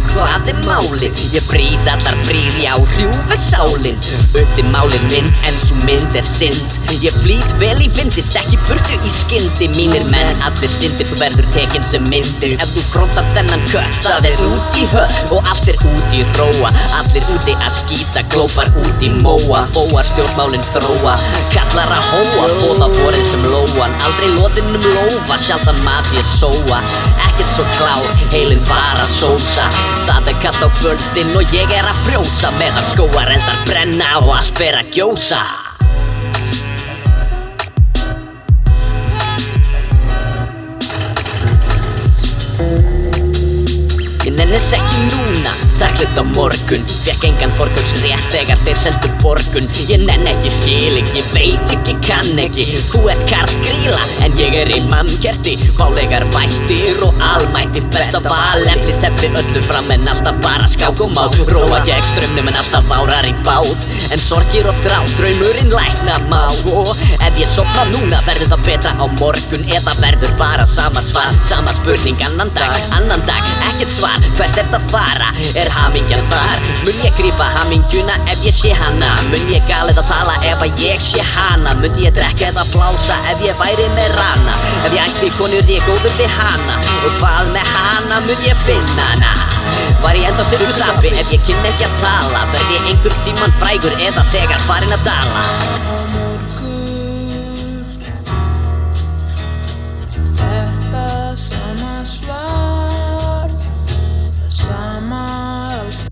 hvað málið? Ég brýt allar brýr, já, hrjúfi sálin. Upp málið mynd, en svo mynd synd. Ég flýt vel í vindi, stekk í burtu í skyndi. Mínir menn, allir syndir, þú verður tekin sem myndir. Ef þú frontar þennan kött, það út í hött og allt út í róa. Allir úti að skýta, glópar út í móa. Bóar stjórnmálin þróa, kallar að hóa. Bóða vorið sem lóan, aldrei loðinum lófa. Sjaldan mat ég sóa, ekkert svo klár, heilin bara sósa. Það kallt á kvöldin og ég að frjósa. Meðan skógareldar brenna og allt fer að gjósa. Ég nennis ekki núna, þakklætt á morgun. Fékk engan forgangsrétt þegar þeir seldu borgun. Ég nenn ekki, skil ekki, veit ekki, kann ekki. Þú ert Karl Gríla, en ég í mannkerti. Bálegar vættir og almætti. Besta val, embli teppi öllu fram, en alltaf bara skák og mát. Róa gegn straumnum, en alltaf árar í bát. En sorgir og þrá, draumurinn lækna má. Og ef ég sofna núna, verður það betra á morgun. Eða verður bara sama svar, sama spurning annan dag, ekkert svar. Hvert ert að fara? Hamingjan þar? Mun ég grípa hamingjuna ef ég sé hana? Mun ég galið að tala ef að ég sé hana? Mun ég drekka eða blása ef ég væri með rana? Ef ég ætti konur ég góður við hana. Og hvað með hana mun ég finna hana? Var ég enda sirkusapi ef ég kynni ekki að tala? Verð ég einhver tíman frægur eða þegar farin að dala?